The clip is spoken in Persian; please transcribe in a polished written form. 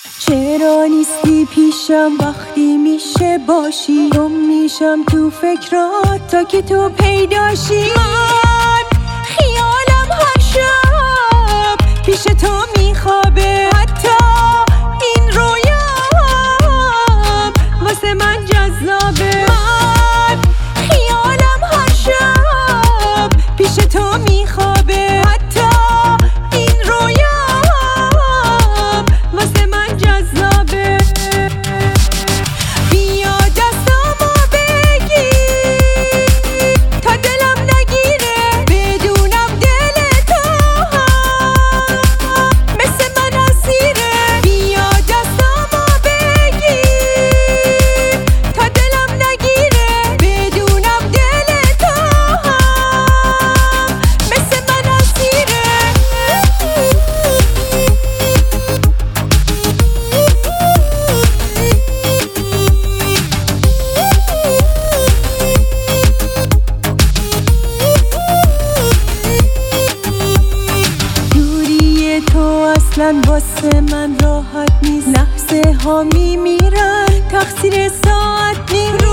چرا نیستی پیشم وقتی میشه باشی؟ گم میشم تو فکرات تا که تو پیداشی. من خیالم هر شب پیش تو میخوابه، حتی این رویام واسه من جذابه. من خیالم هر شب پیش تو میخوابه، حتی این رویام واسه من جذابه. بیا دستامو بگیر تا دلم نگیره، بدونم دل تو مثل من اسیره. بیا دستامو بگیر تا دلم نگیره، بدونم دل تو مثل من اسیره. دوری تو اصلا واسه من راحت نیست، لحظه ها میمیرن تقصیر ساعت نیست.